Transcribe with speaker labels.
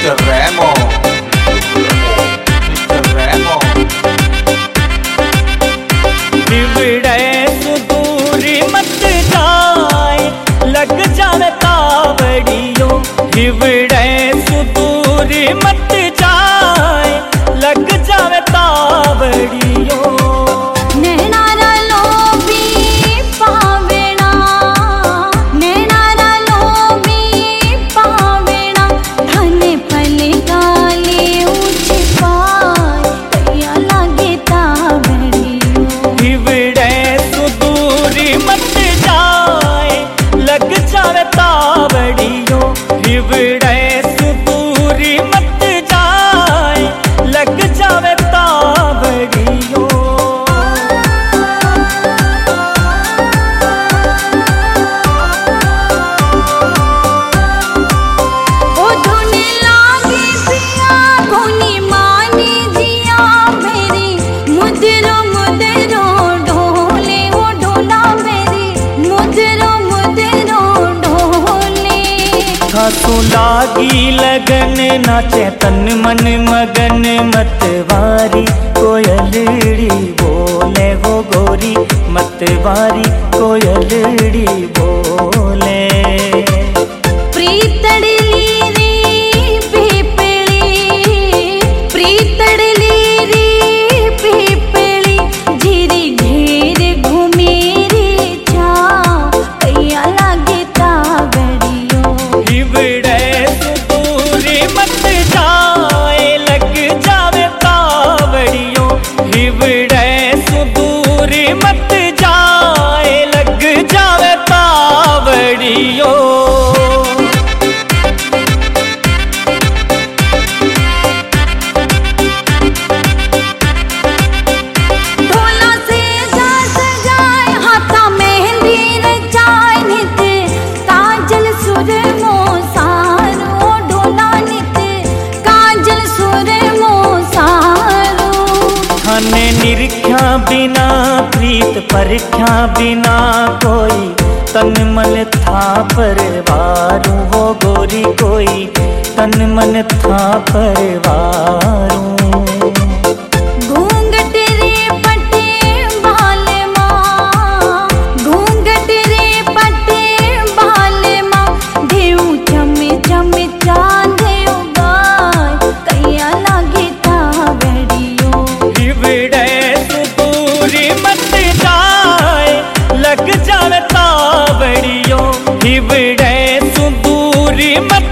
Speaker 1: Mr. Remo, Mr. Remo.
Speaker 2: हिवड़े सुदूरी मत जाए लग जावे तावड़ियों, हिवड़े सुदूरी मत जाए लग जावे तावड़ियों। खासू लागी लगन नाचे तन मन मगन मतवारी कोयलड़ी बोले हो गोरी, मतवारी कोयलड़ी बोले। निरख्या बिना प्रीत परख्या बिना कोई तन मन था परवारू हो गोरी, कोई तन मन था परवारू। हिवड़े सुदूरी मत